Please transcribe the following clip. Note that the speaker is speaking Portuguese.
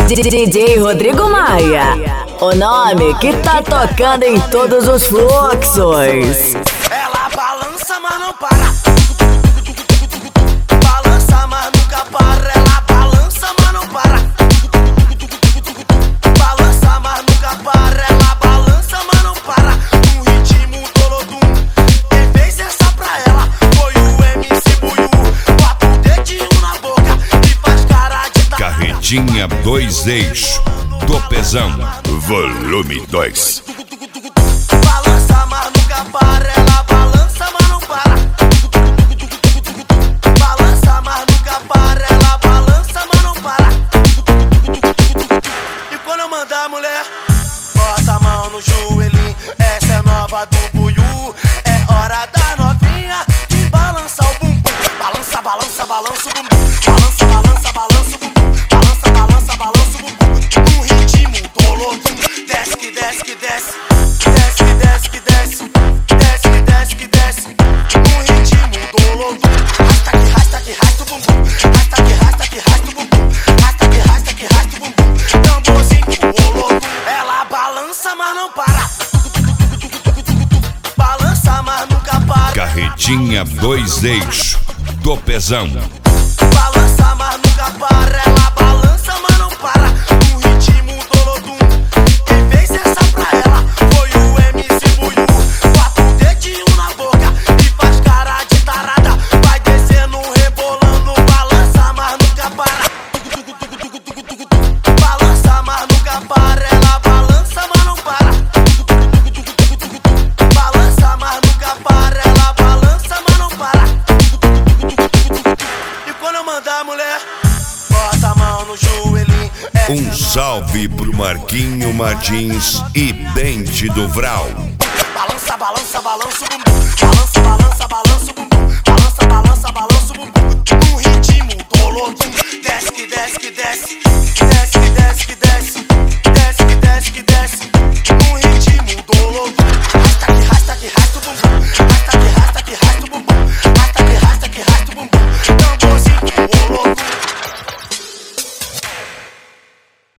DJ Rodrigo Maia, o nome que tá tocando em todos os fluxos. Ela balança, mas não para. Balança, mas nunca para. Ela balança, mas não para. Balança, mas nunca para. Ela balança, mas não para. No ritmo Tolodum. Quem fez essa pra ela foi o MC Buiú. Bota o dedinho na boca e faz cara de Carretinha 2 eixos do Pesão, volume 2. Balança, mas nunca para. Ela balança, mas não para. Balança, mas nunca para. Ela balança, mas não para. E quando eu mandar a mulher, bota a mão no joelhinho. Essa é nova do Buiú. É hora da novinha de balançar o bumbum. Balança, balança, balança o bumbum. Balança, balança, balança o bumbum. Balança, balança, balança o bumbum. No ritmo Tolodum. Desce que desce que desce. Desce que desce que desce. Desce que desce que desce. No ritmo Tolodum. Rasta que rasta o bumbum. Rasta que rasta que rasta o bumbum. Rasta que rasta que rasta o bumbum. Tamborzinho Tolodum. Ela balança, mas não para. Balança, mas nunca para. Carretinha 2 eixos do Pesão. Balança, mas nunca para. Ela balança, mas não para. No ritmo Tolodum. Quem fez essa pra ela foi o MC Buiú. Bota o dedinho na boca e faz cara de tarada. Vai descendo, rebolando. Balança, mas nunca para. Balança, mas nunca para. Ela balança, mas não para. Balança, mas nunca para. Ela balança, mas não para. E quando eu mandar a mulher, bota a mão no joelhinho. Um salve pro Marquinho Martins e Dente do Vral. Balança, balança, balança o bumbum. Balança, balança, balança o bumbum. Balança, balança, balança o bumbum.